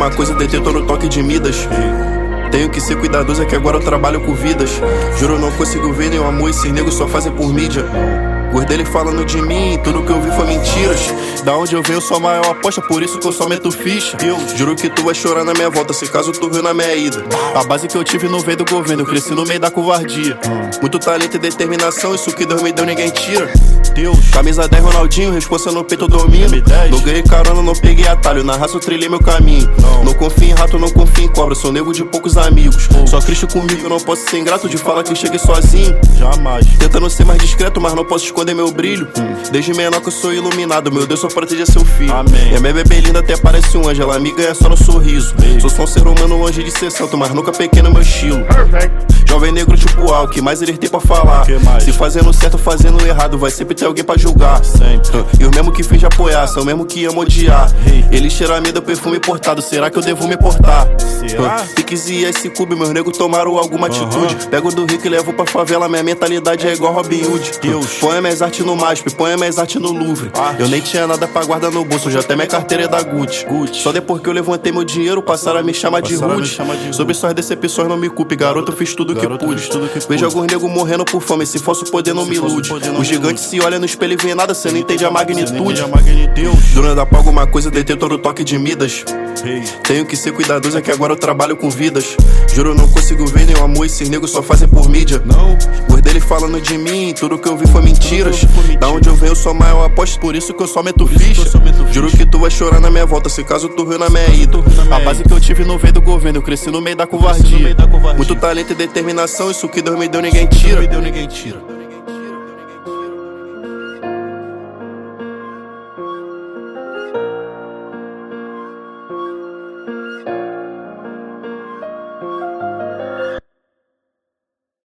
alguma coisa, detento no toque de Midas. Tenho que ser cuidadoso, é que agora eu trabalho com vidas. Juro, não consigo ver nenhum amor, esses negros só fazem por mídia. Por dele falando de mim, tudo que eu vi foi mentiras. Da onde eu venho, sou a maior aposta, por isso que eu só meto ficha. Juro que tu vai chorar na minha volta, se caso tu viu na minha ida. A base que eu tive não veio do governo, eu cresci no meio da covardia. Muito talento e determinação, isso que Deus me deu ninguém tira. Camisa 10 Ronaldinho, responsa no peito eu domino. Não ganhei carona, não peguei atalho, na raça eu trilhei meu caminho. Não confio em rato, não confio em cobra, sou nego de poucos amigos. Só Cristo comigo, eu não posso ser ingrato de falar que cheguei sozinho. Jamais. Tentando ser mais discreto, mas não posso esconder meu brilho. Desde menor que eu sou iluminado, meu Deus só proteja seu filho. Amém. E a minha bebê linda até parece um anjo, ela me ganha só no sorriso. Sou só um ser humano longe de ser santo, mas nunca pequeno no meu estilo. Jovem negro tipo Al, que mais eles têm pra falar? Se fazendo certo, fazendo errado, vai sempre ter alguém pra julgar. E os mesmos que finge apoiar, são mesmo que amam odiar. Eles cheiram a medo do perfume importado, será que eu devo me portar? Piques e esse cube, meus negros tomaram alguma atitude. Pego do rico e levo pra favela, minha mentalidade é igual Robin Hood. Põe minhas artes no MASP, põe minhas artes no Louvre. Eu nem tinha nada pra guardar no bolso, já até minha carteira é da Gucci. Só depois que eu levantei meu dinheiro, passaram a me chamar de Rude. Sobre suas decepções não me culpe, garoto, eu fiz tudo que pude. Vejo alguns negros morrendo por fome, se fosse o poder não me ilude. O gigante se olha no espelho e vê nada, cê não entende a magnitude. Durante da pra alguma coisa, detento no toque de Midas. Tenho que ser cuidadoso, é que agora eu trabalho com vidas. Juro, não consigo ver nenhum amor, esses negros só fazem por mídia. Por dele falando de mim, tudo que eu vi foi mentiras. Da onde eu venho, eu sou a maior aposta, por isso que eu só meto ficha. Juro que tu vai chorar na minha volta, se caso tu viu na minha ida. A base que eu tive não veio do governo, eu cresci no meio da covardia. Muito talento e determinação, isso que Deus me deu ninguém tira.